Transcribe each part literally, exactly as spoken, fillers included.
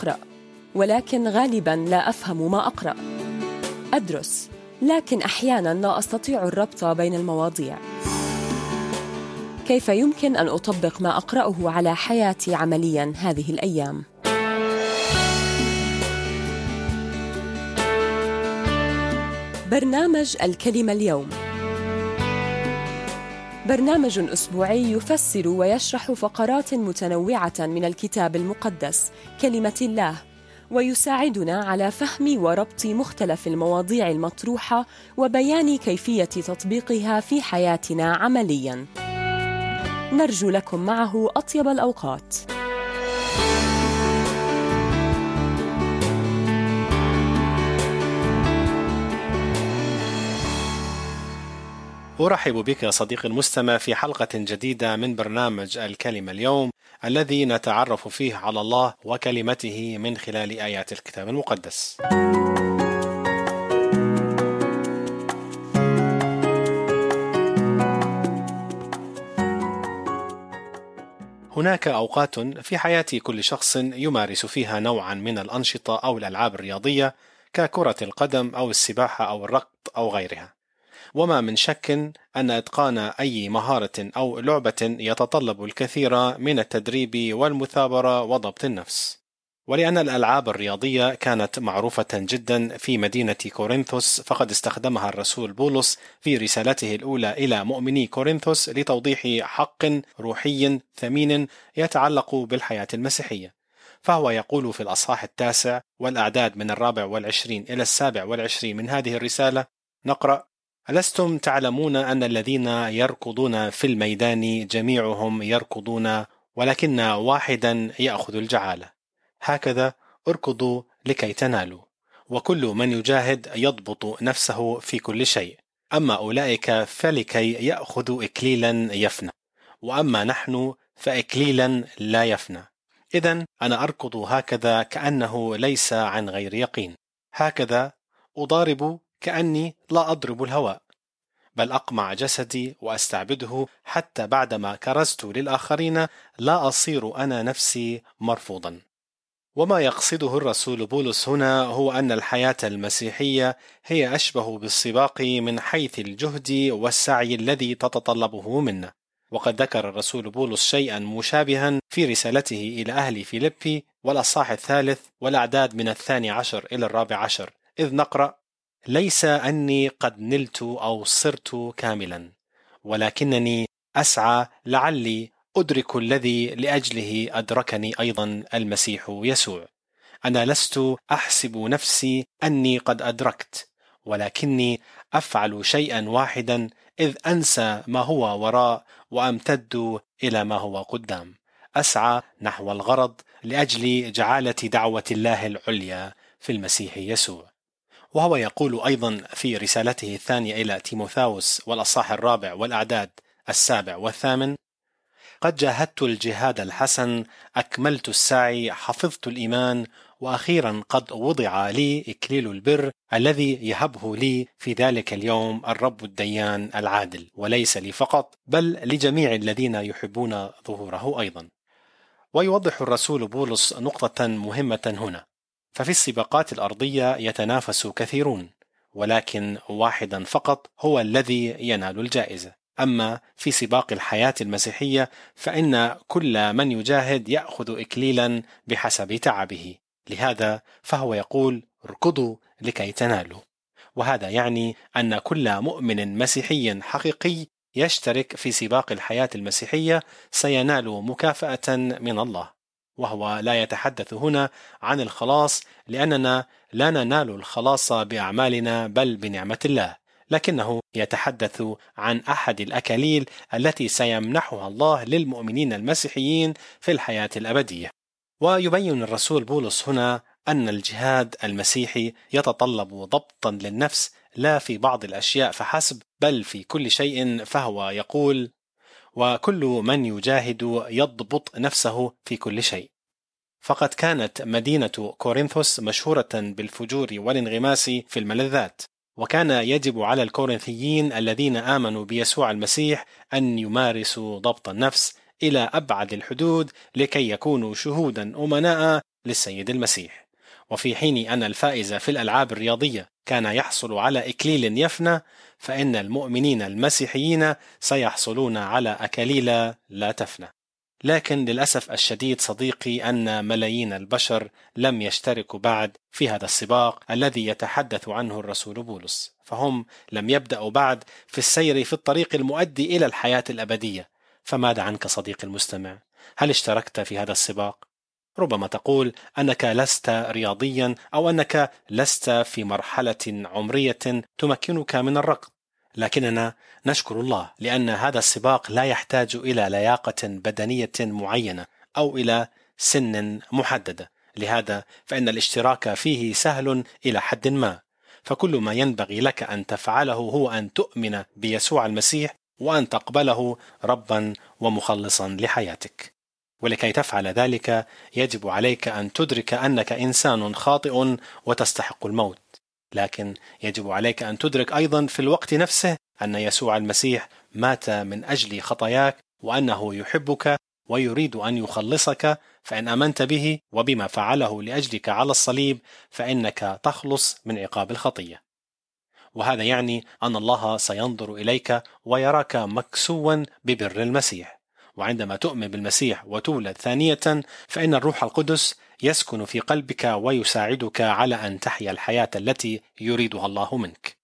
أقرأ، ولكن غالباً لا أفهم ما أقرأ. أدرس، لكن أحياناً لا أستطيع الربط بين المواضيع. كيف يمكن أن أطبق ما أقرأه على حياتي عملياً هذه الأيام؟ برنامج الكلمة اليوم برنامج أسبوعي يفسر ويشرح فقرات متنوعة من الكتاب المقدس كلمة الله، ويساعدنا على فهم وربط مختلف المواضيع المطروحة وبيان كيفية تطبيقها في حياتنا عملياً. نرجو لكم معه أطيب الأوقات. أرحب بك صديقي المستمع في حلقة جديدة من برنامج الكلمة اليوم، الذي نتعرف فيه على الله وكلمته من خلال آيات الكتاب المقدس. هناك أوقات في حياة كل شخص يمارس فيها نوعا من الأنشطة أو الألعاب الرياضية ككرة القدم أو السباحة أو الركض أو غيرها، وما من شك أن إتقان أي مهارة أو لعبة يتطلب الكثير من التدريب والمثابرة وضبط النفس. ولأن الألعاب الرياضية كانت معروفة جدا في مدينة كورنثوس، فقد استخدمها الرسول بولس في رسالته الأولى إلى مؤمني كورنثوس لتوضيح حق روحي ثمين يتعلق بالحياة المسيحية. فهو يقول في الأصحاح التاسع والأعداد من الرابع والعشرين إلى السابع والعشرين من هذه الرسالة، نقرأ: ألستم تعلمون أن الذين يركضون في الميدان جميعهم يركضون، ولكن واحدا يأخذ الجعالة؟ هكذا اركضوا لكي تنالوا، وكل من يجاهد يضبط نفسه في كل شيء. أما أولئك فلكي يأخذوا إكليلا يفنى، وأما نحن فإكليلا لا يفنى. إذن أنا أركض هكذا كأنه ليس عن غير يقين، هكذا أضارب كأني لا أضرب الهواء، بل أقمع جسدي وأستعبده، حتى بعدما كرزت للآخرين لا أصير أنا نفسي مرفوضا. وما يقصده الرسول بولس هنا هو أن الحياة المسيحية هي أشبه بالسباق من حيث الجهد والسعي الذي تتطلبه منا. وقد ذكر الرسول بولس شيئا مشابها في رسالته إلى أهل فيلبي والأصحاح الثالث والأعداد من الثاني عشر إلى الرابع عشر، إذ نقرأ: ليس أني قد نلت أو صرت كاملا، ولكنني أسعى لعلي أدرك الذي لأجله أدركني أيضا المسيح يسوع. أنا لست أحسب نفسي أني قد أدركت، ولكني أفعل شيئا واحدا، إذ أنسى ما هو وراء وأمتد إلى ما هو قدام، أسعى نحو الغرض لأجل جعالة دعوة الله العليا في المسيح يسوع. وهو يقول أيضا في رسالته الثانية إلى تيموثاوس والأصحاح الرابع والأعداد السابع والثامن: قد جاهدت الجهاد الحسن، أكملت السعي، حفظت الإيمان، وأخيرا قد وضع لي إكليل البر الذي يهبه لي في ذلك اليوم الرب الديان العادل، وليس لي فقط بل لجميع الذين يحبون ظهوره أيضا. ويوضح الرسول بولس نقطة مهمة هنا: ففي السباقات الأرضية يتنافس كثيرون، ولكن واحدا فقط هو الذي ينال الجائزة. أما في سباق الحياة المسيحية فإن كل من يجاهد يأخذ إكليلا بحسب تعبه، لهذا فهو يقول: اركضوا لكي تنالوا. وهذا يعني أن كل مؤمن مسيحي حقيقي يشترك في سباق الحياة المسيحية سينال مكافأة من الله. وهو لا يتحدث هنا عن الخلاص، لأننا لا ننال الخلاص بأعمالنا بل بنعمة الله، لكنه يتحدث عن أحد الأكاليل التي سيمنحها الله للمؤمنين المسيحيين في الحياة الأبدية. ويبين الرسول بولس هنا أن الجهاد المسيحي يتطلب ضبطا للنفس، لا في بعض الأشياء فحسب بل في كل شيء. فهو يقول: وكل من يجاهد يضبط نفسه في كل شيء. فقد كانت مدينة كورنثوس مشهورة بالفجور والانغماس في الملذات، وكان يجب على الكورنثيين الذين آمنوا بيسوع المسيح أن يمارسوا ضبط النفس إلى أبعد الحدود لكي يكونوا شهودا أمناء للسيد المسيح. وفي حين أن الفائز في الألعاب الرياضية كان يحصل على إكليل يفنى، فإن المؤمنين المسيحيين سيحصلون على أكاليل لا تفنى. لكن للأسف الشديد صديقي أن ملايين البشر لم يشتركوا بعد في هذا السباق الذي يتحدث عنه الرسول بولس، فهم لم يبدأوا بعد في السير في الطريق المؤدي إلى الحياة الأبدية. فماذا عنك صديقي المستمع؟ هل اشتركت في هذا السباق؟ ربما تقول أنك لست رياضيا أو أنك لست في مرحلة عمرية تمكنك من الركض، لكننا نشكر الله لأن هذا السباق لا يحتاج إلى لياقة بدنية معينة أو إلى سن محددة. لهذا فإن الاشتراك فيه سهل إلى حد ما، فكل ما ينبغي لك أن تفعله هو أن تؤمن بيسوع المسيح وأن تقبله ربا ومخلصا لحياتك. ولكي تفعل ذلك يجب عليك أن تدرك أنك إنسان خاطئ وتستحق الموت، لكن يجب عليك أن تدرك أيضا في الوقت نفسه أن يسوع المسيح مات من أجل خطاياك وأنه يحبك ويريد أن يخلصك، فإن آمنت به وبما فعله لأجلك على الصليب فإنك تخلص من عقاب الخطية. وهذا يعني أن الله سينظر إليك ويراك مكسوا ببر المسيح. وعندما تؤمن بالمسيح وتولد ثانية فإن الروح القدس يسكن في قلبك ويساعدك على أن تحيا الحياة التي يريدها الله منك.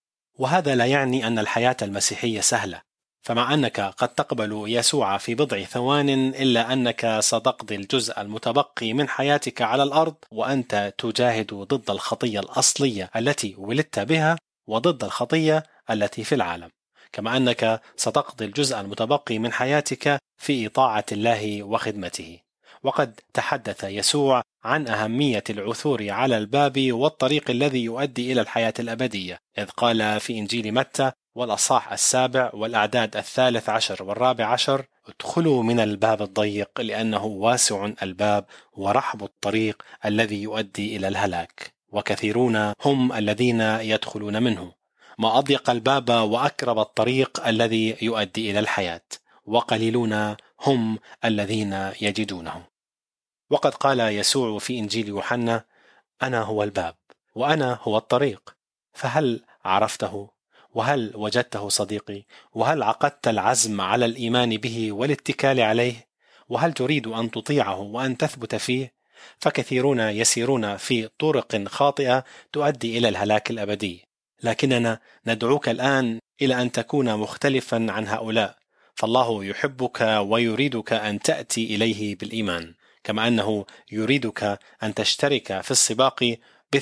وهذا لا يعني أن الحياة المسيحية سهلة، فمع أنك قد تقبل يسوع في بضع ثوان إلا أنك ستقضي الجزء المتبقي من حياتك على الأرض وأنت تجاهد ضد الخطية الأصلية التي ولدت بها وضد الخطية التي في العالم، كما أنك ستقضي الجزء المتبقي من حياتك في طاعة الله وخدمته. وقد تحدث يسوع عن أهمية العثور على الباب والطريق الذي يؤدي إلى الحياة الأبدية، إذ قال في إنجيل متى والأصحاح السابع والأعداد الثالث عشر والرابع عشر: ادخلوا من الباب الضيق لأنه واسع الباب ورحب الطريق الذي يؤدي إلى الهلاك، وكثيرون هم الذين يدخلون منه. ما أضيق الباب وأكرب الطريق الذي يؤدي إلى الحياة، وقليلون هم الذين يجدونه. وقد قال يسوع في إنجيل يوحنا: أنا هو الباب وأنا هو الطريق. فهل عرفته؟ وهل وجدته صديقي؟ وهل عقدت العزم على الإيمان به والاتكال عليه؟ وهل تريد أن تطيعه وأن تثبت فيه؟ فكثيرون يسيرون في طرق خاطئة تؤدي إلى الهلاك الأبدي، لكننا ندعوك الآن إلى أن تكون مختلفا عن هؤلاء، فالله يحبك ويريدك أن تأتي إليه بالإيمان، كما أنه يريدك أن تشترك في السباق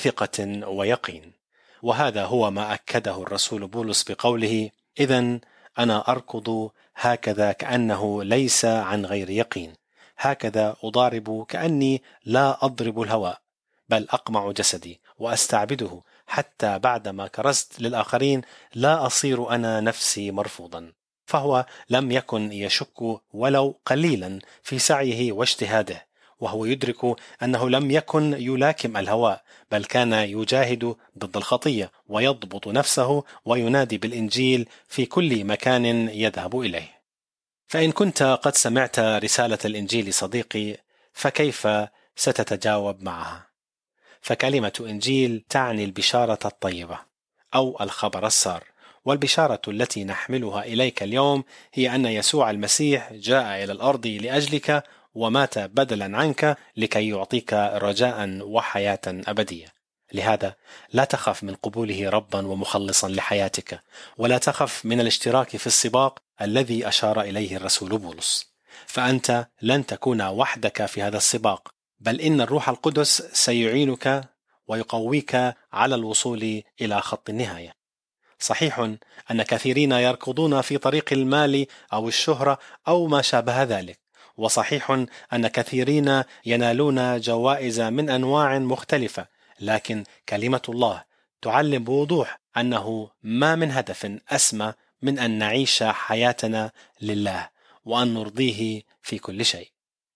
بثقة ويقين. وهذا هو ما أكده الرسول بولس بقوله: إذن أنا أركض هكذا كأنه ليس عن غير يقين، هكذا أضارب كأني لا أضرب الهواء، بل أقمع جسدي وأستعبده، حتى بعدما كرزت للآخرين لا أصير أنا نفسي مرفوضا. فهو لم يكن يشك ولو قليلا في سعيه واجتهاده، وهو يدرك أنه لم يكن يلاكم الهواء، بل كان يجاهد ضد الخطية ويضبط نفسه وينادي بالإنجيل في كل مكان يذهب إليه. فإن كنت قد سمعت رسالة الإنجيل صديقي، فكيف ستتجاوب معها؟ فكلمة إنجيل تعني البشارة الطيبة أو الخبر السار، والبشارة التي نحملها إليك اليوم هي أن يسوع المسيح جاء إلى الأرض لأجلك ومات بدلا عنك لكي يعطيك رجاء وحياة أبدية. لهذا لا تخف من قبوله ربا ومخلصا لحياتك، ولا تخف من الاشتراك في السباق الذي أشار إليه الرسول بولس، فأنت لن تكون وحدك في هذا السباق، بل إن الروح القدس سيعينك ويقويك على الوصول إلى خط النهاية. صحيح أن كثيرين يركضون في طريق المال أو الشهرة أو ما شابه ذلك، وصحيح أن كثيرين ينالون جوائز من أنواع مختلفة، لكن كلمة الله تعلم بوضوح أنه ما من هدف أسمى من أن نعيش حياتنا لله وأن نرضيه في كل شيء.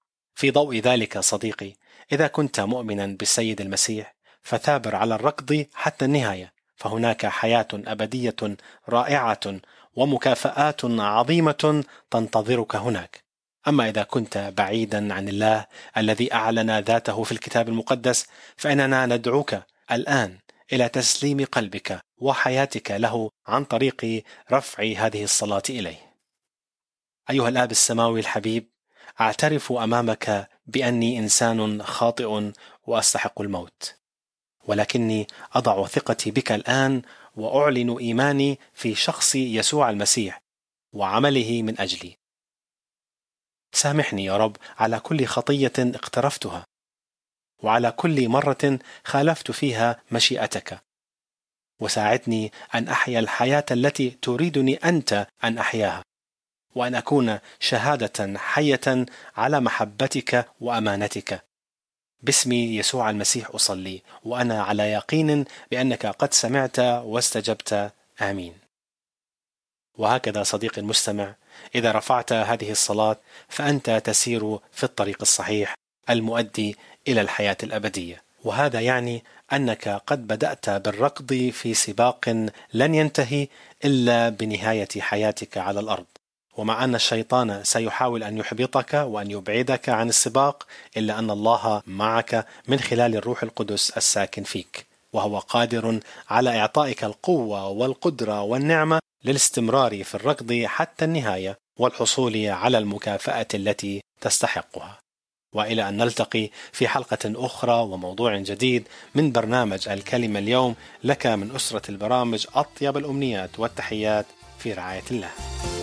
في ضوء ذلك صديقي، إذا كنت مؤمنا بالسيد المسيح فثابر على الركض حتى النهاية، فهناك حياة أبدية رائعة ومكافآت عظيمة تنتظرك هناك. أما إذا كنت بعيدا عن الله الذي أعلن ذاته في الكتاب المقدس، فإننا ندعوك الآن إلى تسليم قلبك وحياتك له عن طريق رفع هذه الصلاة إليه. أيها الآب السماوي الحبيب، أعترف أمامك بأني إنسان خاطئ وأستحق الموت، ولكني أضع ثقتي بك الآن وأعلن إيماني في شخص يسوع المسيح وعمله من أجلي. سامحني يا رب على كل خطية اقترفتها، وعلى كل مرة خالفت فيها مشيئتك، وساعدني أن أحيا الحياة التي تريدني أنت أن أحياها، وأن أكون شهادة حية على محبتك وأمانتك. باسم يسوع المسيح أصلي، وأنا على يقين بأنك قد سمعت واستجبت. آمين. وهكذا صديقي المستمع، إذا رفعت هذه الصلاة فأنت تسير في الطريق الصحيح المؤدي إلى الحياة الأبدية، وهذا يعني أنك قد بدأت بالركض في سباق لن ينتهي إلا بنهاية حياتك على الأرض. ومع أن الشيطان سيحاول أن يحبطك وأن يبعدك عن السباق، إلا أن الله معك من خلال الروح القدس الساكن فيك، وهو قادر على إعطائك القوة والقدرة والنعمة للاستمرار في الركض حتى النهاية والحصول على المكافأة التي تستحقها. وإلى أن نلتقي في حلقة أخرى وموضوع جديد من برنامج الكلمة اليوم، لك من أسرة البرامج أطيب الأمنيات والتحيات في رعاية الله.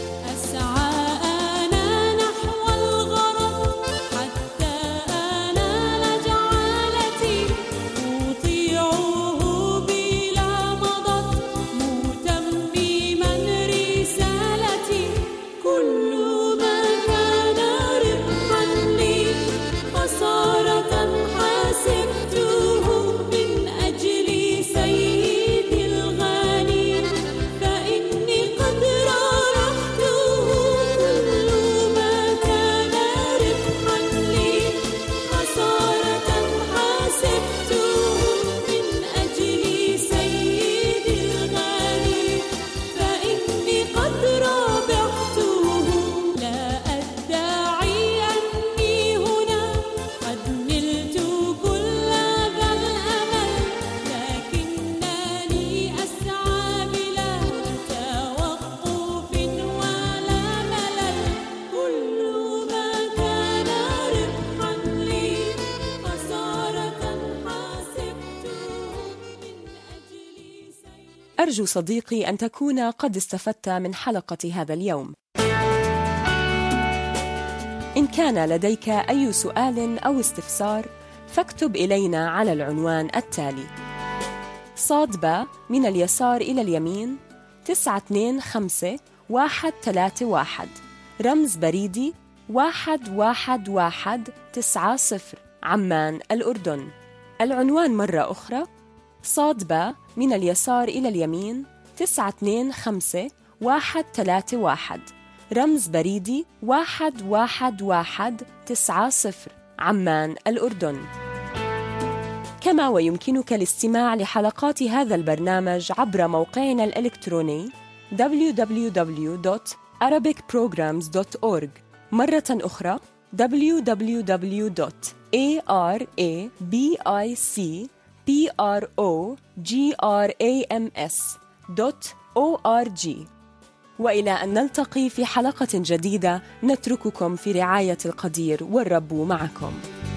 أرجو صديقي أن تكون قد استفدت من حلقة هذا اليوم. إن كان لديك أي سؤال أو استفسار فاكتب إلينا على العنوان التالي: صاد باء من اليسار إلى اليمين تسعة اثنين خمسة واحد ثلاثة واحد، رمز بريدي واحد واحد واحد تسعة صفر، عمان الأردن. العنوان مرة أخرى: صاد باء من اليسار إلى اليمين تسعة اثنين خمسة واحد ثلاثة واحد، رمز بريدي واحد واحد واحد تسعة صفر، عمان الأردن. كما ويمكنك الاستماع لحلقات هذا البرنامج عبر موقعنا الإلكتروني دبليو دبليو دبليو دوت arabic programs دوت أورج، مرة أخرى دبليو دبليو دبليو دوت arabic programs دوت أورج. وإلى أن نلتقي في حلقة جديدة، نترككم في رعاية القدير، والرب معكم.